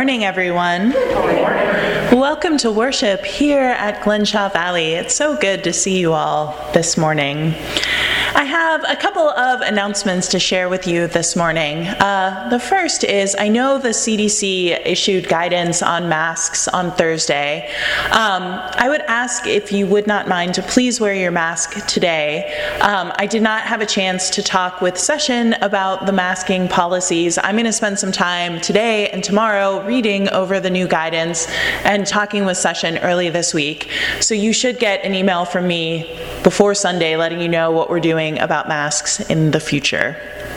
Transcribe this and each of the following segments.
morning, everyone. Welcome to worship here at Glenshaw Valley. It's so good to see you all this morning. I have a couple of announcements to share with you this morning. The first is, I know the CDC issued guidance on masks on Thursday. I would ask if you would not mind to please wear your mask today. I did not have a chance to talk with Session about the masking policies. I'm going to spend some time today and tomorrow reading over the new guidance and talking with Session early this week. So you should get an email from me before Sunday letting you know what we're doing about masks in the future.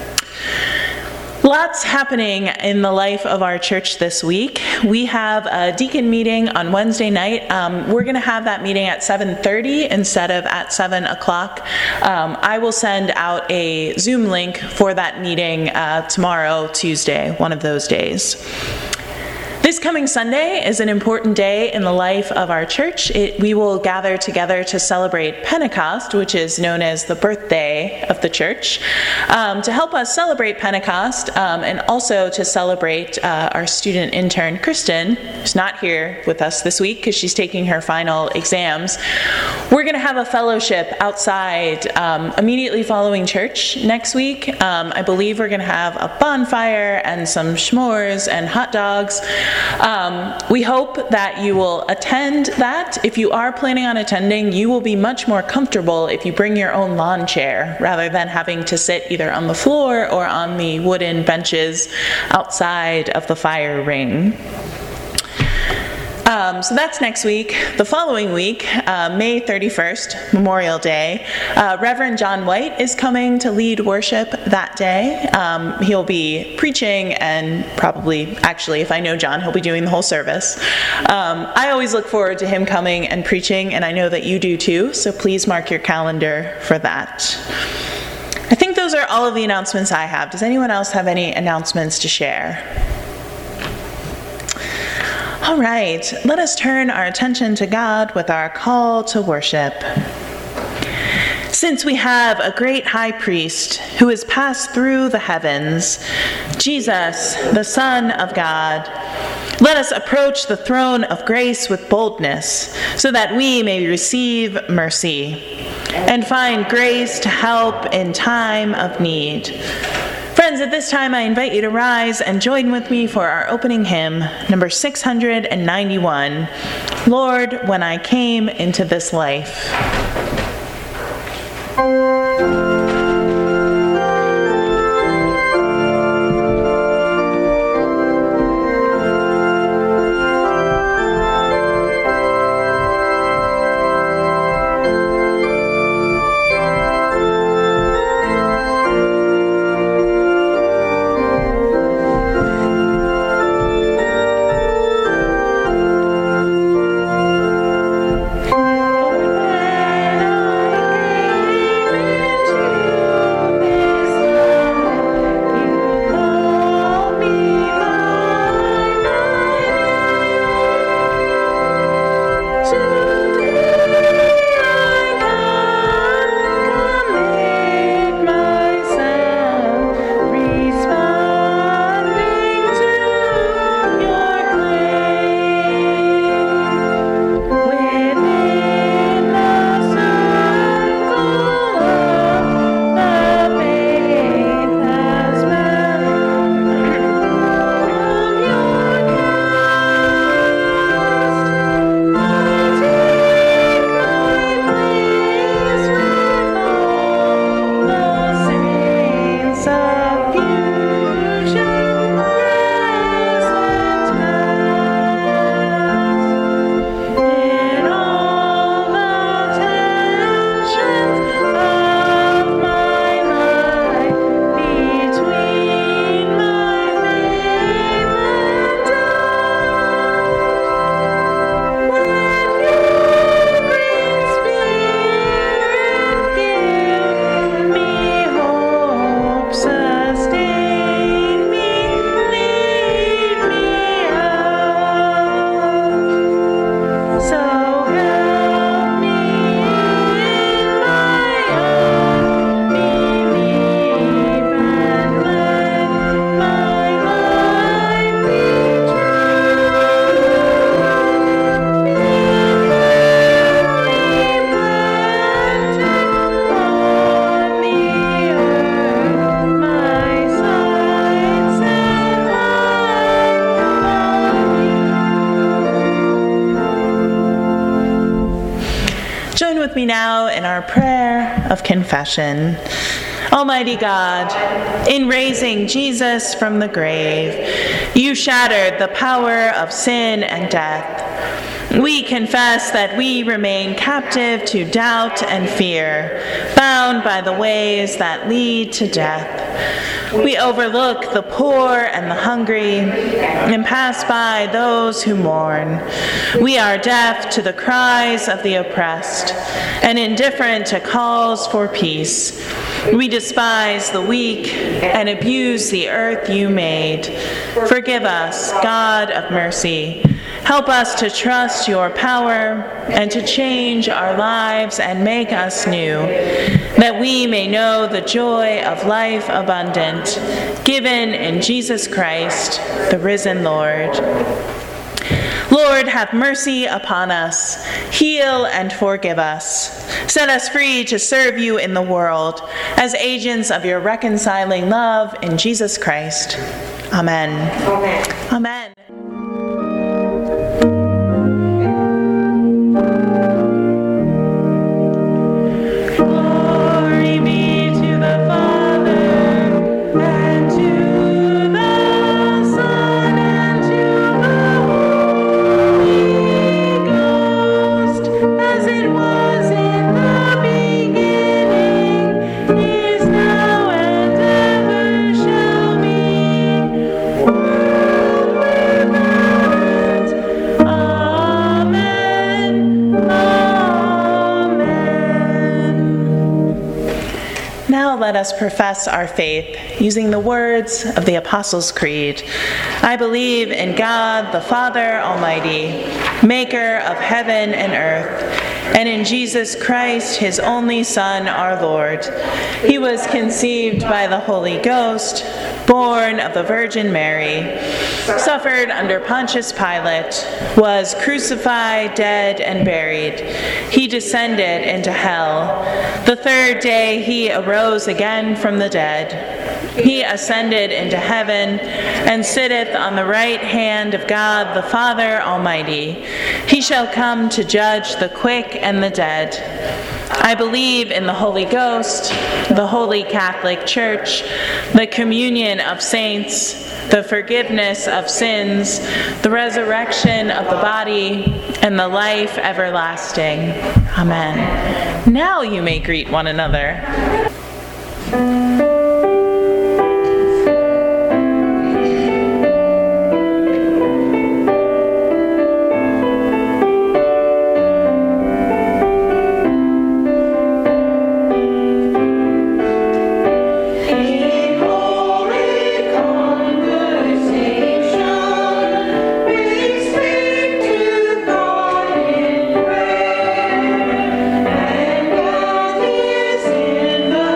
Lots happening in the life of our church this week. We have a deacon meeting on Wednesday night. We're going to have that meeting at 7:30 instead of at 7 o'clock. I will send out a Zoom link for that meeting tomorrow, Tuesday, one of those days. This coming Sunday is an important day in the life of our church. We will gather together to celebrate Pentecost, which is known as the birthday of the church. To help us celebrate Pentecost and also to celebrate our student intern, Kristen, who's not here with us this week because she's taking her final exams, we're going to have a fellowship outside immediately following church next week. I believe we're going to have a bonfire and some s'mores and hot dogs. We hope that you will attend that. If you are planning on attending, you will be much more comfortable if you bring your own lawn chair rather than having to sit either on the floor or on the wooden benches outside of the fire ring. So that's next week. The following week, May 31st, Memorial Day, Reverend John White is coming to lead worship that day. He'll be preaching and probably, actually, if I know John, he'll be doing the whole service. I always look forward to him coming and preaching, and I know that you do too, so please mark your calendar for that. I think those are all of the announcements I have. Does anyone else have any announcements to share? All right, let us turn our attention to God with our call to worship. Since we have a great high priest who has passed through the heavens, Jesus, the Son of God, let us approach the throne of grace with boldness so that we may receive mercy and find grace to help in time of need. Friends, at this time I invite you to rise and join with me for our opening hymn, number 691, Lord, When I Came into This Life. When I came into with me now in our prayer of confession. Almighty God, in raising Jesus from the grave, you shattered the power of sin and death. We confess that we remain captive to doubt and fear, bound by the ways that lead to death. We overlook the poor and the hungry and pass by those who mourn. We are deaf to the cries of the oppressed and indifferent to calls for peace. We despise the weak and abuse the earth you made. Forgive us, God of mercy. Help us to trust your power and to change our lives and make us new, that we may know the joy of life abundant, given in Jesus Christ, the risen Lord. Lord, have mercy upon us. Heal and forgive us. Set us free to serve you in the world as agents of your reconciling love in Jesus Christ. Amen. Amen. Amen. Let us profess our faith using the words of the Apostles' Creed. I believe in God, the Father Almighty, maker of heaven and earth, and in Jesus Christ, his only Son, our Lord. He was conceived by the Holy Ghost, born of the Virgin Mary, suffered under Pontius Pilate, was crucified, dead, and buried. He descended into hell. The third day he arose again from the dead. He ascended into heaven and sitteth on the right hand of God the Father Almighty. He shall come to judge the quick and the dead. I believe in the Holy Ghost, the Holy Catholic Church, the communion of saints, the forgiveness of sins, the resurrection of the body, and the life everlasting. Amen. Now you may greet one another. In the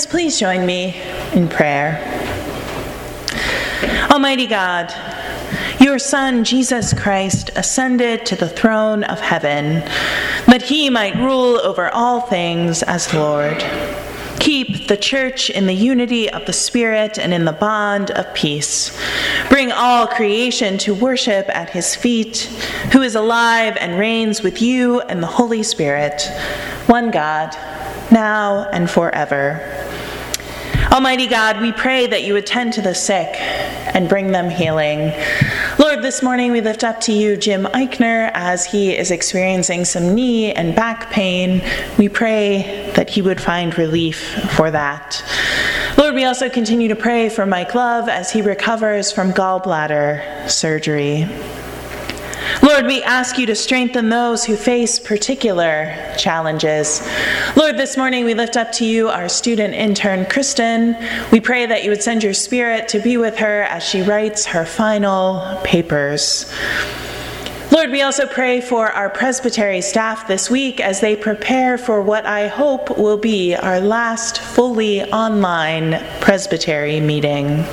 Friends, please join me in prayer. Almighty God, your Son, Jesus Christ, ascended to the throne of heaven, that he might rule over all things as Lord. Keep the church in the unity of the Spirit and in the bond of peace. Bring all creation to worship at his feet, who is alive and reigns with you and the Holy Spirit, one God, now and forever. Almighty God, we pray that you would tend to the sick and bring them healing. Lord, this morning we lift up to you Jim Eichner as he is experiencing some knee and back pain. We pray that he would find relief for that. Lord, we also continue to pray for Mike Love as he recovers from gallbladder surgery. Lord, we ask you to strengthen those who face particular challenges. Lord, this morning we lift up to you our student intern, Kristen. We pray that you would send your Spirit to be with her as she writes her final papers. Lord, we also pray for our presbytery staff this week as they prepare for what I hope will be our last fully online presbytery meeting.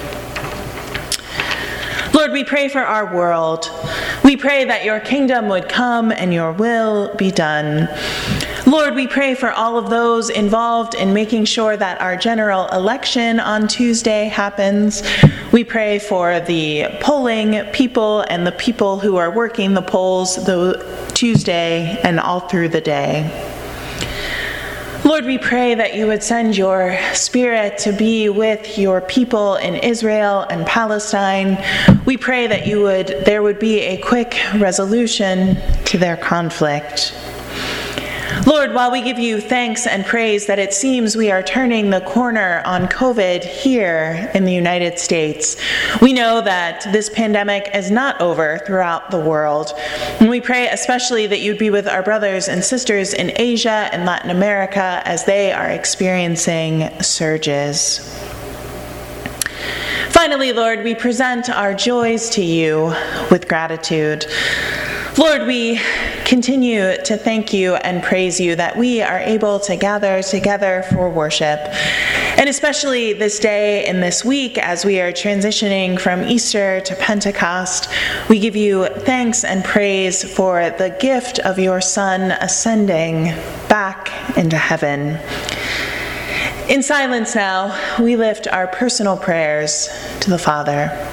Lord, we pray for our world. We pray that your kingdom would come and your will be done. Lord, we pray for all of those involved in making sure that our general election on Tuesday happens. We pray for the polling people and the people who are working the polls Tuesday and all through the day. Lord, we pray that you would send your Spirit to be with your people in Israel and Palestine. We pray that there would be a quick resolution to their conflict. Lord, while we give you thanks and praise that it seems we are turning the corner on COVID here in the United States, we know that this pandemic is not over throughout the world. And we pray especially that you'd be with our brothers and sisters in Asia and Latin America as they are experiencing surges. Finally, Lord, we present our joys to you with gratitude. Lord, we continue to thank you and praise you that we are able to gather together for worship. And especially this day and this week as we are transitioning from Easter to Pentecost, we give you thanks and praise for the gift of your Son ascending back into heaven. In silence now, we lift our personal prayers to the Father.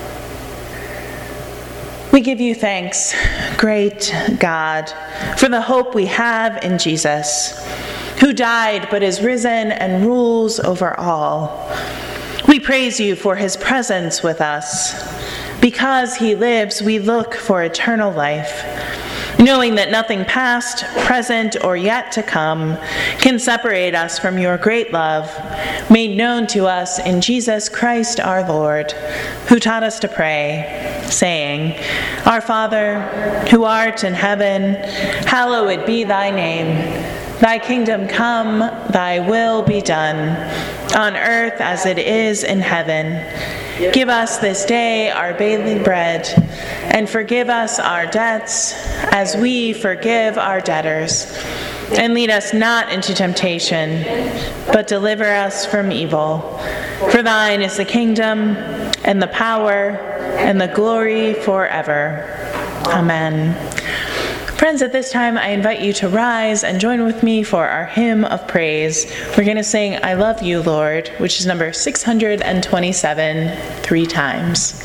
We give you thanks, great God, for the hope we have in Jesus, who died but is risen and rules over all. We praise you for his presence with us. Because he lives, we look for eternal life, knowing that nothing past, present, or yet to come can separate us from your great love, made known to us in Jesus Christ our Lord, who taught us to pray, saying, Our Father, who art in heaven, hallowed be thy name. Thy kingdom come, thy will be done, on earth as it is in heaven. Give us this day our daily bread, and forgive us our debts as we forgive our debtors. And lead us not into temptation, but deliver us from evil. For thine is the kingdom, and the power, and the glory forever. Amen. Friends, at this time, I invite you to rise and join with me for our hymn of praise. We're going to sing, I Love You, Lord, which is number 627, 3 times.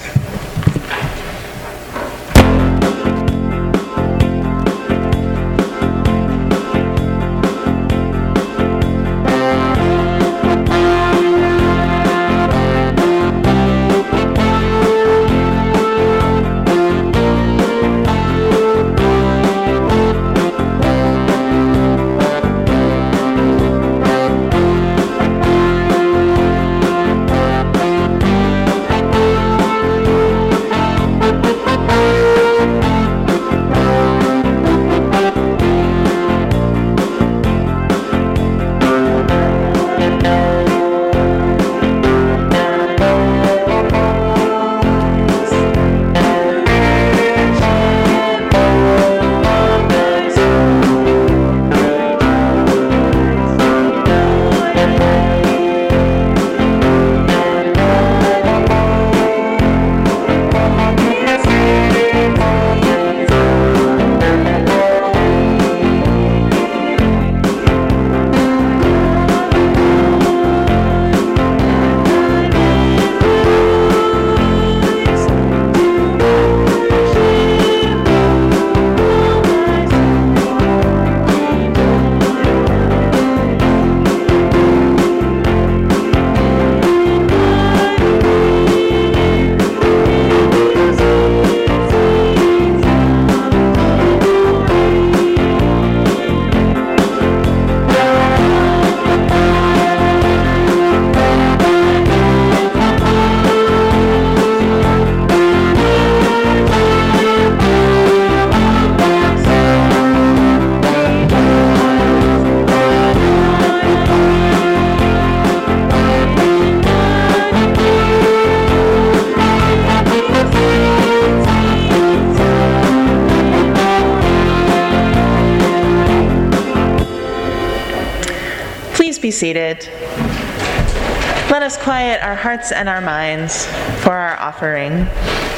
seated. Let us quiet our hearts and our minds for our offering.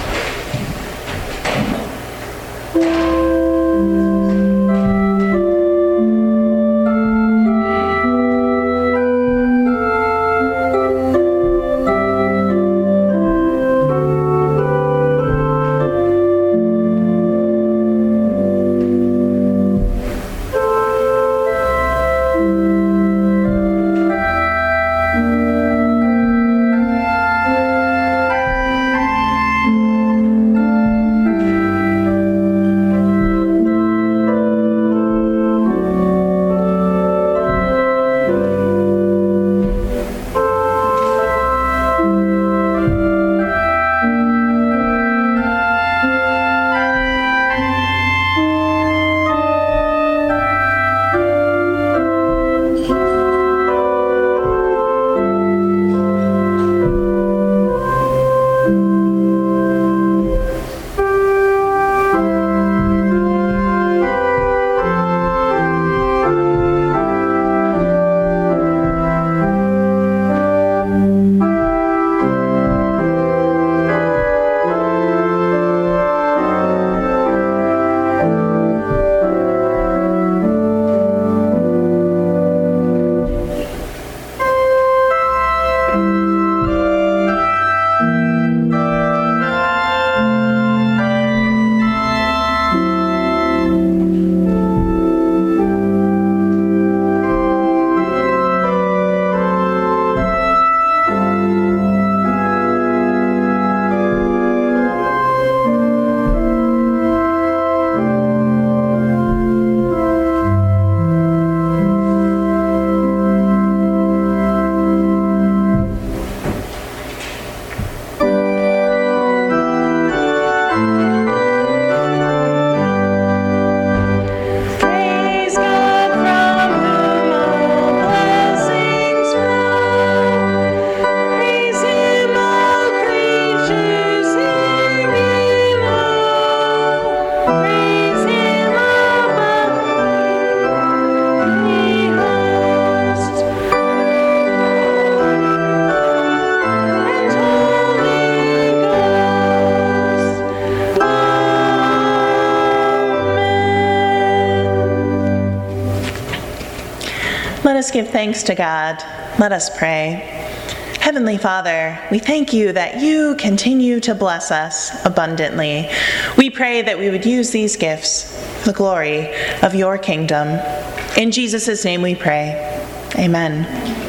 Let us give thanks to God. Let us pray. Heavenly Father, we thank you that you continue to bless us abundantly. We pray that we would use these gifts for the glory of your kingdom. In Jesus' name we pray. Amen.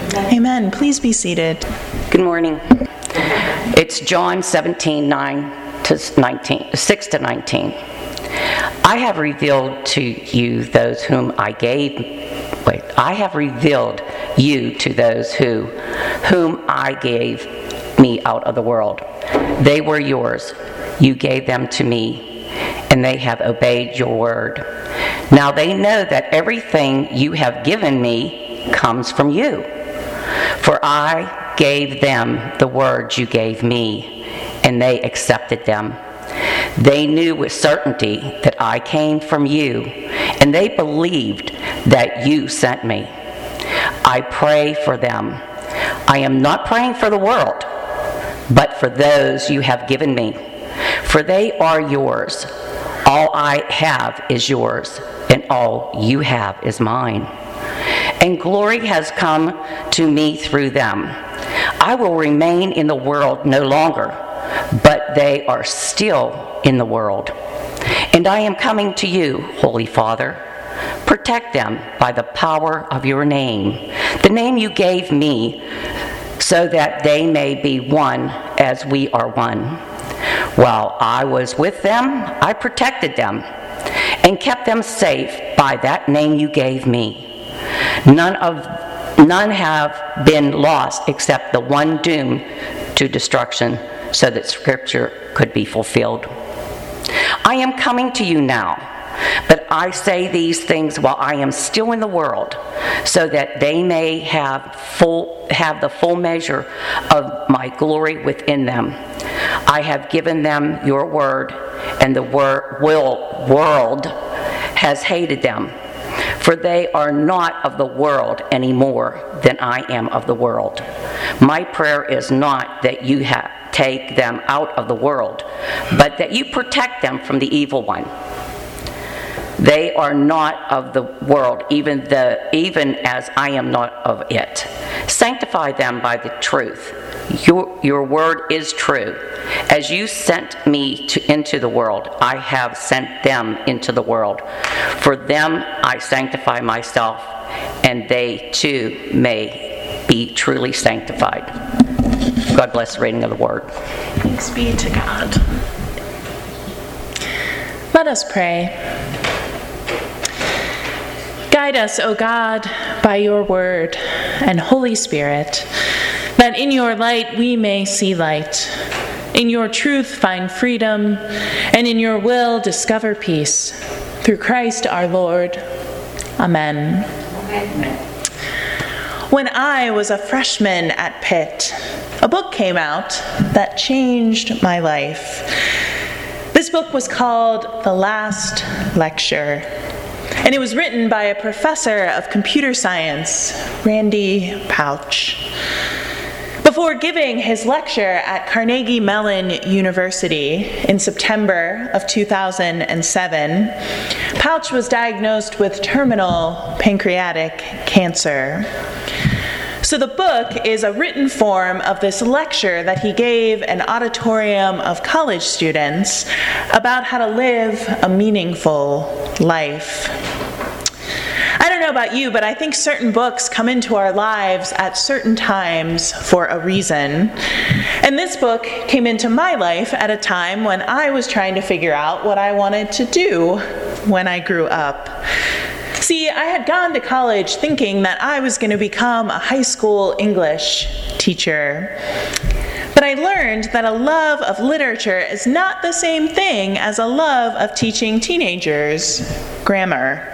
Amen. Please be seated. Good morning. It's John 17:9 to 19, 6 to 19. I have revealed to you those whom I have revealed you to those whom I gave me out of the world. They were yours. You gave them to me, and they have obeyed your word. Now they know that everything you have given me comes from you. For I gave them the words you gave me, and they accepted them. They knew with certainty that I came from you, and they believed that you sent me. I pray for them. I am not praying for the world, but for those you have given me, for they are yours. All I have is yours, and all you have is mine. And glory has come to me through them. I will remain in the world no longer, but they are still in the world. And I am coming to you, Holy Father. Protect them by the power of your name, the name you gave me, so that they may be one as we are one. While I was with them, I protected them and kept them safe by that name you gave me. None have been lost except the one doomed to destruction, so that Scripture could be fulfilled. I am coming to you now, but I say these things while I am still in the world, so that they may have the full measure of my glory within them. I have given them your word, and the world has hated them, for they are not of the world any more than I am of the world. My prayer is not that you take them out of the world, but that you protect them from the evil one. They are not of the world, even as I am not of it. Sanctify them by the truth. Your word is true. As you sent me into the world, I have sent them into the world. For them I sanctify myself, and they too may be truly sanctified. God bless the reading of the word. Thanks be to God. Let us pray. Guide us, O God, by your word and Holy Spirit, that in your light we may see light, in your truth find freedom, and in your will discover peace. Through Christ our Lord. Amen. When I was a freshman at Pitt, a book came out that changed my life. This book was called The Last Lecture, and it was written by a professor of computer science, Randy Pausch. Before giving his lecture at Carnegie Mellon University in September of 2007, Pausch was diagnosed with terminal pancreatic cancer. So the book is a written form of this lecture that he gave an auditorium of college students about how to live a meaningful life. I don't know about you, but I think certain books come into our lives at certain times for a reason. And this book came into my life at a time when I was trying to figure out what I wanted to do when I grew up. See, I had gone to college thinking that I was going to become a high school English teacher. But I learned that a love of literature is not the same thing as a love of teaching teenagers grammar.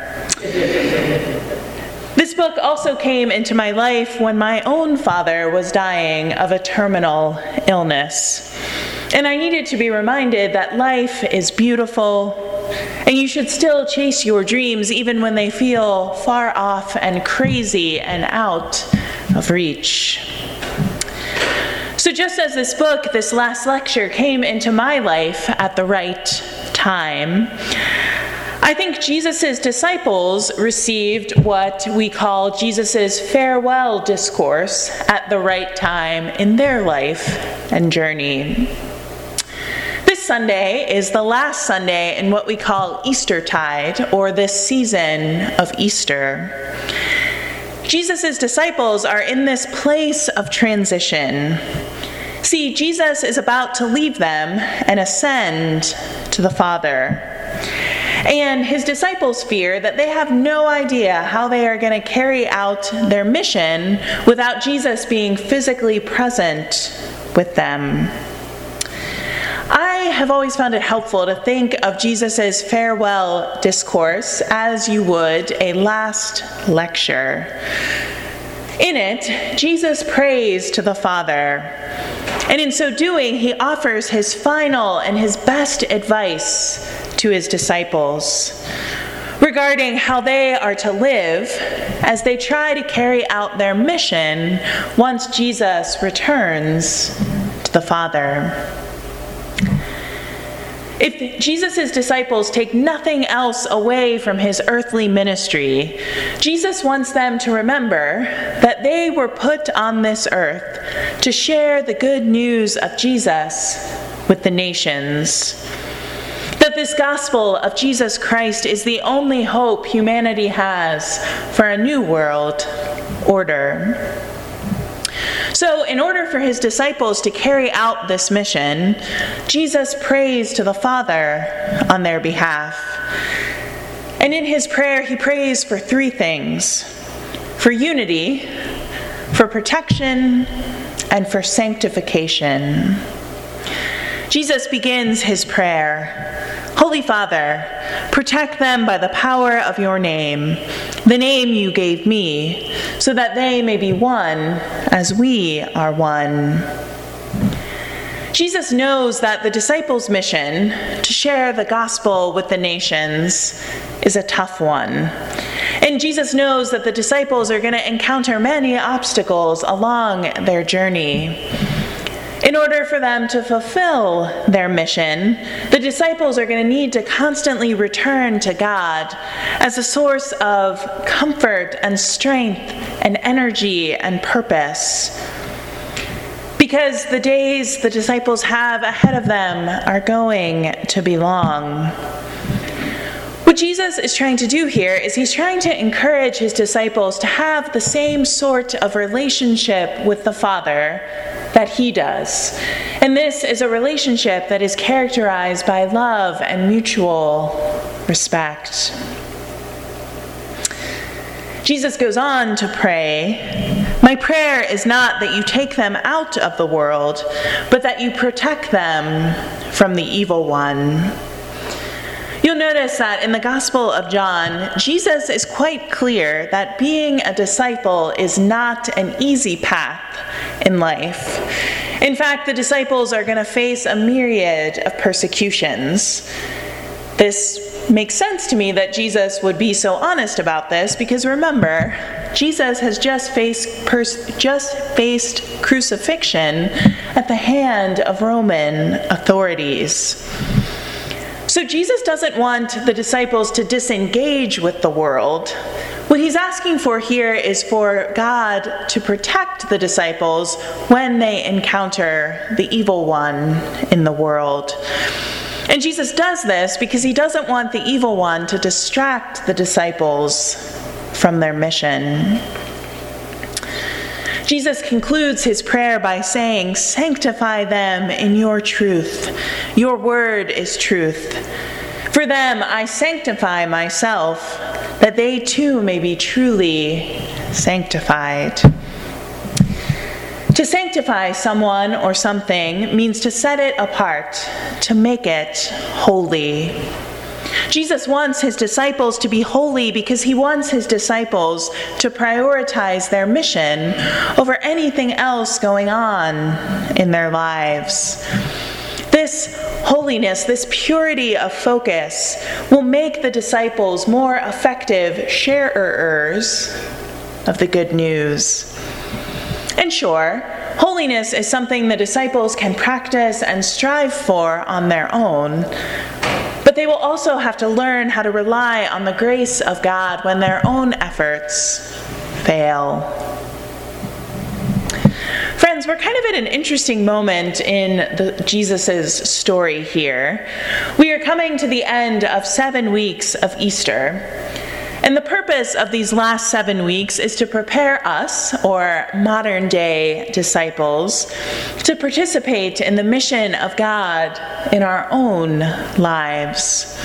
This book also came into my life when my own father was dying of a terminal illness. And I needed to be reminded that life is beautiful, and you should still chase your dreams even when they feel far off and crazy and out of reach. So just as this book, this last lecture, came into my life at the right time, I think Jesus' disciples received what we call Jesus' farewell discourse at the right time in their life and journey. This Sunday is the last Sunday in what we call Eastertide, or this season of Easter. Jesus' disciples are in this place of transition. See, Jesus is about to leave them and ascend to the Father. And his disciples fear that they have no idea how they are going to carry out their mission without Jesus being physically present with them. I have always found it helpful to think of Jesus' farewell discourse as you would a last lecture. In it, Jesus prays to the Father, and in so doing, he offers his final and his best advice to his disciples regarding how they are to live as they try to carry out their mission once Jesus returns to the Father. If Jesus' disciples take nothing else away from his earthly ministry, Jesus wants them to remember that they were put on this earth to share the good news of Jesus with the nations. That this gospel of Jesus Christ is the only hope humanity has for a new world order. So, in order for his disciples to carry out this mission, Jesus prays to the Father on their behalf. And in his prayer, he prays for three things: for unity, for protection, and for sanctification. Jesus begins his prayer: Holy Father, protect them by the power of your name, the name you gave me, so that they may be one as we are one. Jesus knows that the disciples' mission to share the gospel with the nations is a tough one. And Jesus knows that the disciples are going to encounter many obstacles along their journey. In order for them to fulfill their mission, the disciples are going to need to constantly return to God as a source of comfort and strength and energy and purpose. Because the days the disciples have ahead of them are going to be long. What Jesus is trying to do here is he's trying to encourage his disciples to have the same sort of relationship with the Father that he does. And this is a relationship that is characterized by love and mutual respect. Jesus goes on to pray, "My prayer is not that you take them out of the world, but that you protect them from the evil one." You'll notice that in the Gospel of John, Jesus is quite clear that being a disciple is not an easy path in life. In fact, the disciples are going to face a myriad of persecutions. This makes sense to me that Jesus would be so honest about this, because remember, Jesus has just faced crucifixion at the hand of Roman authorities. So Jesus doesn't want the disciples to disengage with the world. What he's asking for here is for God to protect the disciples when they encounter the evil one in the world. And Jesus does this because he doesn't want the evil one to distract the disciples from their mission. Jesus concludes his prayer by saying, "Sanctify them in your truth. Your word is truth. For them I sanctify myself, that they too may be truly sanctified." To sanctify someone or something means to set it apart, to make it holy. Jesus wants his disciples to be holy because he wants his disciples to prioritize their mission over anything else going on in their lives. This holiness, this purity of focus will make the disciples more effective sharers of the good news. And sure, holiness is something the disciples can practice and strive for on their own. But they will also have to learn how to rely on the grace of God when their own efforts fail. Friends, we're kind of at an interesting moment in Jesus' story here. We are coming to the end of 7 weeks of Easter. And the purpose of these last 7 weeks is to prepare us, or modern-day disciples, to participate in the mission of God in our own lives.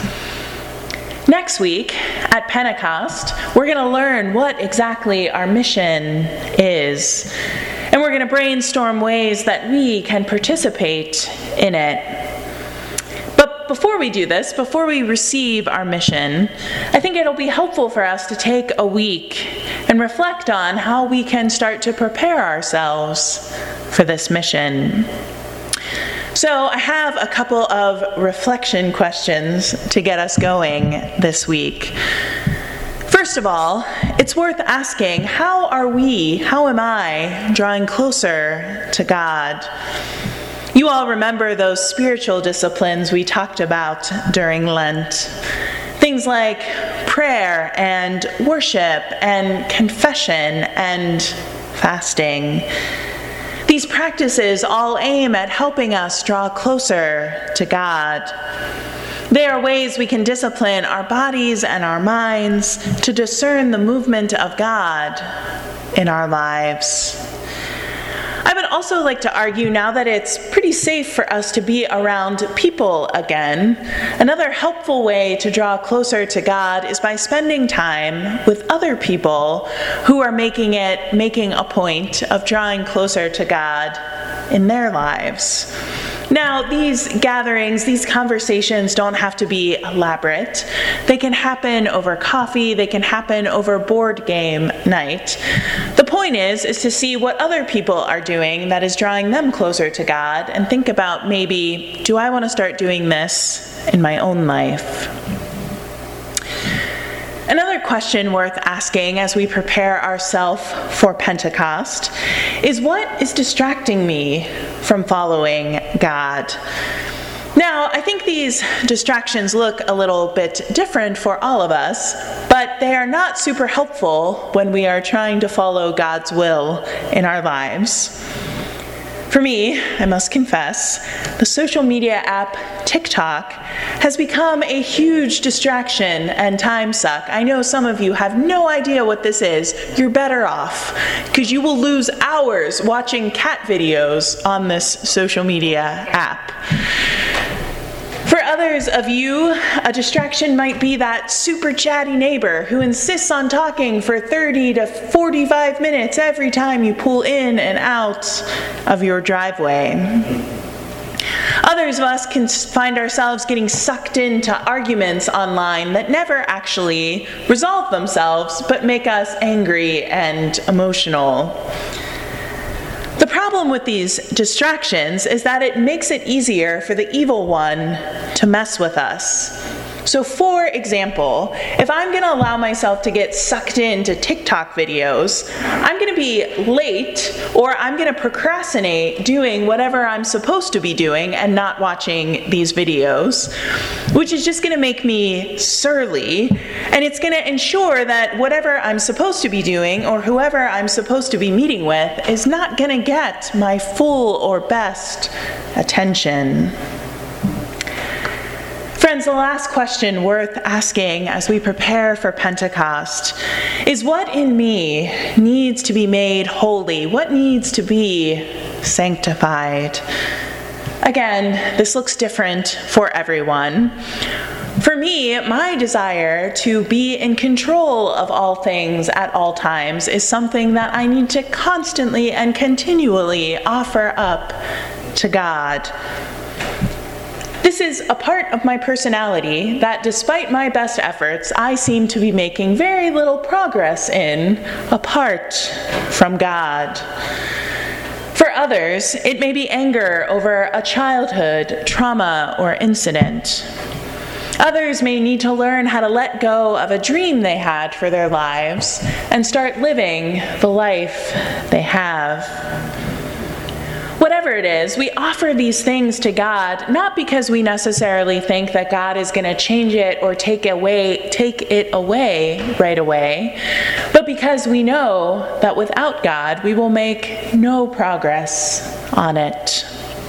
Next week, at Pentecost, we're going to learn what exactly our mission is. And we're going to brainstorm ways that we can participate in it. Before we do this, before we receive our mission, I think it'll be helpful for us to take a week and reflect on how we can start to prepare ourselves for this mission. So I have a couple of reflection questions to get us going this week. First of all, it's worth asking, how am I drawing closer to God? You all remember those spiritual disciplines we talked about during Lent. Things like prayer and worship and confession and fasting. These practices all aim at helping us draw closer to God. They are ways we can discipline our bodies and our minds to discern the movement of God in our lives. I would also like to argue, now that it's pretty safe for us to be around people again, another helpful way to draw closer to God is by spending time with other people who are making a point of drawing closer to God in their lives. Now, these gatherings, these conversations don't have to be elaborate. They can happen over coffee, they can happen over board game night. The point is to see what other people are doing that is drawing them closer to God, and think about, maybe, do I want to start doing this in my own life? Another question worth asking as we prepare ourselves for Pentecost is, what is distracting me from following God? Now, I think these distractions look a little bit different for all of us, but they are not super helpful when we are trying to follow God's will in our lives. For me, I must confess, the social media app TikTok has become a huge distraction and time suck. I know some of you have no idea what this is. You're better off, because you will lose hours watching cat videos on this social media app. For others of you, a distraction might be that super chatty neighbor who insists on talking for 30 to 45 minutes every time you pull in and out of your driveway. Others of us can find ourselves getting sucked into arguments online that never actually resolve themselves but make us angry and emotional. The problem with these distractions is that it makes it easier for the evil one to mess with us. So for example, if I'm going to allow myself to get sucked into TikTok videos, I'm going to be late, or I'm going to procrastinate doing whatever I'm supposed to be doing and not watching these videos, which is just going to make me surly, and it's going to ensure that whatever I'm supposed to be doing or whoever I'm supposed to be meeting with is not going to get my full or best attention. Friends, the last question worth asking as we prepare for Pentecost is, what in me needs to be made holy? What needs to be sanctified? Again, this looks different for everyone. For me, my desire to be in control of all things at all times is something that I need to constantly and continually offer up to God. This is a part of my personality that, despite my best efforts, I seem to be making very little progress in apart from God. For others, it may be anger over a childhood trauma or incident. Others may need to learn how to let go of a dream they had for their lives and start living the life they have. Whatever it is, we offer these things to God, not because we necessarily think that God is going to change it or take it away right away, but because we know that without God, we will make no progress on it.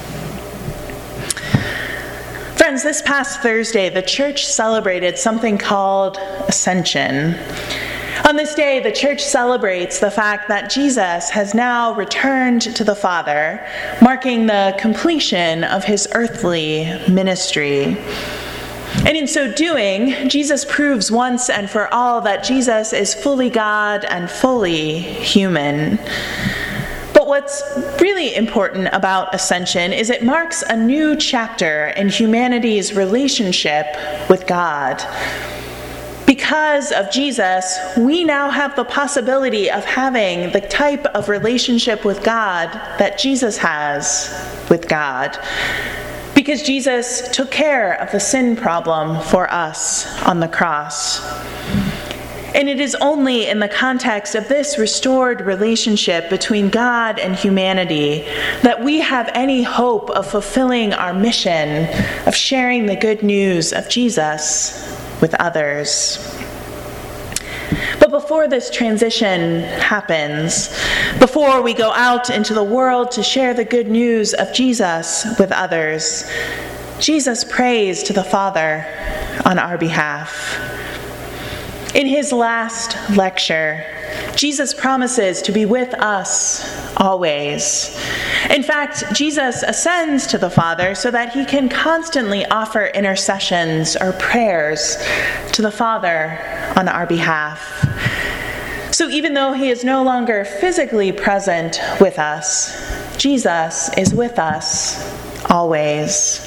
Friends, this past Thursday, the church celebrated something called Ascension. On this day, the church celebrates the fact that Jesus has now returned to the Father, marking the completion of his earthly ministry. And in so doing, Jesus proves once and for all that Jesus is fully God and fully human. But what's really important about Ascension is it marks a new chapter in humanity's relationship with God. Because of Jesus, we now have the possibility of having the type of relationship with God that Jesus has with God. Because Jesus took care of the sin problem for us on the cross. And it is only in the context of this restored relationship between God and humanity that we have any hope of fulfilling our mission of sharing the good news of Jesus with others. But before this transition happens, before we go out into the world to share the good news of Jesus with others, Jesus prays to the Father on our behalf. In his last lecture, Jesus promises to be with us always. In fact, Jesus ascends to the Father so that he can constantly offer intercessions or prayers to the Father on our behalf. So even though he is no longer physically present with us, Jesus is with us always.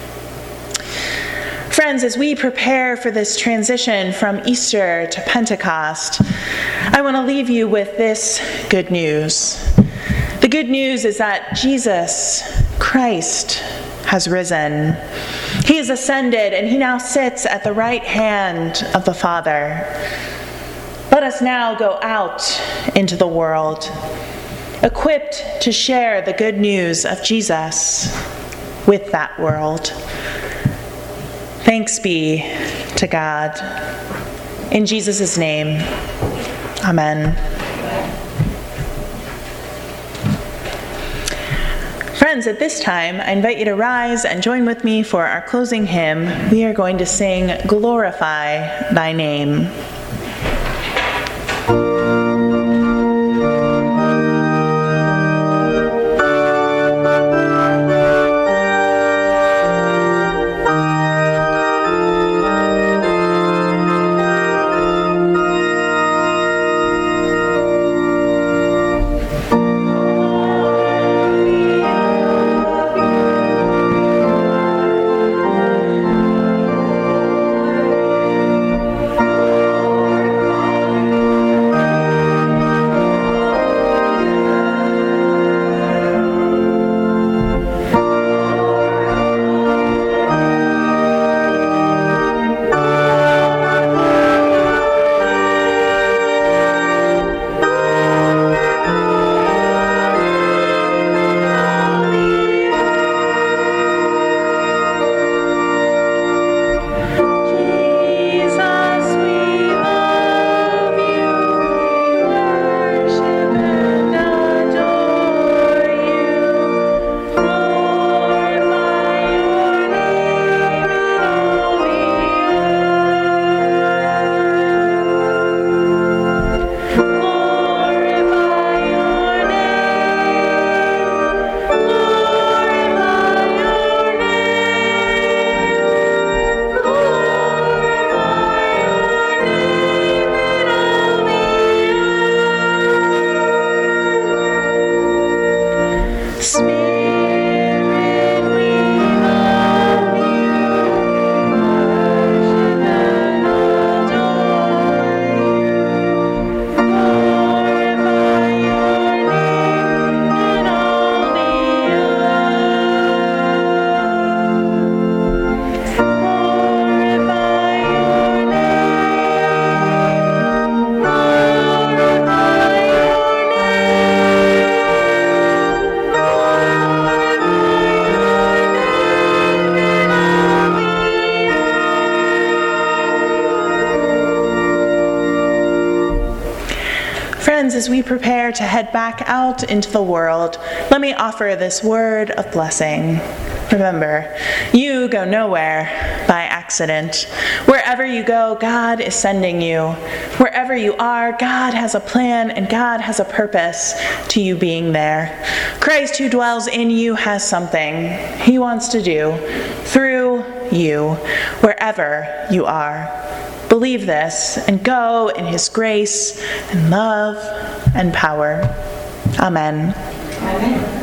Friends, as we prepare for this transition from Easter to Pentecost, I want to leave you with this good news. The good news is that Jesus Christ has risen. He is ascended, and he now sits at the right hand of the Father. Let us now go out into the world, equipped to share the good news of Jesus with that world. Thanks be to God. In Jesus' name, amen. Friends, at this time, I invite you to rise and join with me for our closing hymn. We are going to sing "Glorify Thy Name." As we prepare to head back out into the world, let me offer this word of blessing. Remember, you go nowhere by accident. Wherever you go, God is sending you. Wherever you are, God has a plan and God has a purpose to you being there. Christ who dwells in you has something he wants to do through you, wherever you are. Believe this and go in his grace and love and power. Amen. Amen.